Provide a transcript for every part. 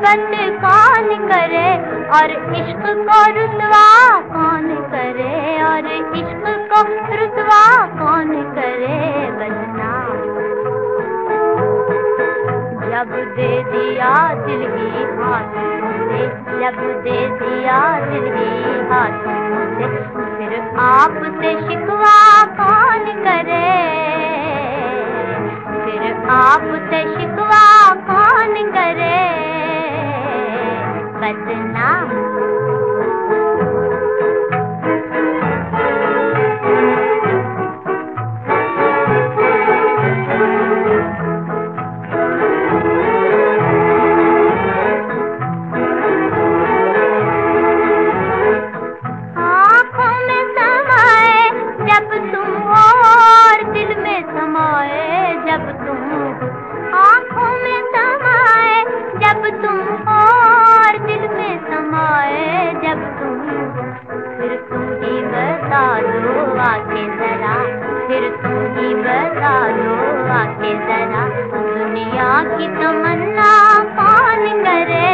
मोहब्बत कौन करे और इश्क को रुसवा कौन करे, और इश्क को रुसवा कौन करे बदनाम। जब दे दिया दिल ही हाथों से, जब दे दिया दिल ही हाथों से, फिर आपसे शिकवा कौन करे, फिर आपसे शिकवा कौन करे बदनाम। जब तुम आँखों में समाए, जब तुम और दिल में समाए, जब तुम, फिर तुम ही बता दो आके जरा, फिर तुम ही बता दो आके जरा, दुनिया की तमन्ना कौन करे,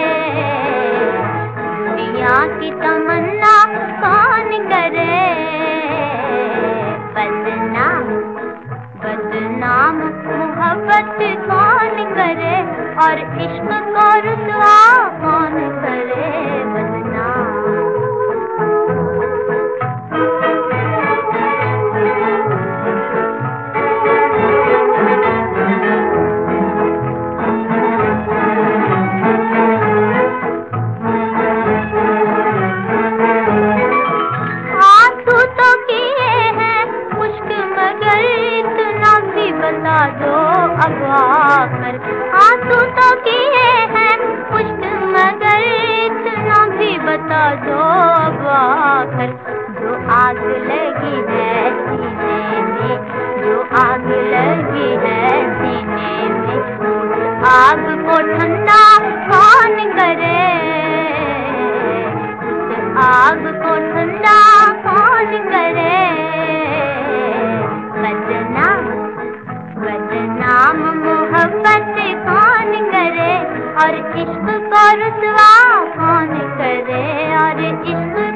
दुनिया की तमन्ना कौन करे बदनाम। बदनाम मोहब्बत कौन करे और इश्क को रुसवा कौन करे बदनाम। आंसू तो किए हैं मुश्क मगर इतना भी बता दो अब आकर, आंसू तो किए हैं मुश्क मगर इतना भी बता दो अब आकर। जो आग लगी है सीने में, जो आग लगी है सीने में, आग को ठंडा कौन करे, उस आग को ठंडा कौन करे बदनाम। बदनाम मोहब्बत कौन करे और इश्क को रुसवा कौन करे, और इश्क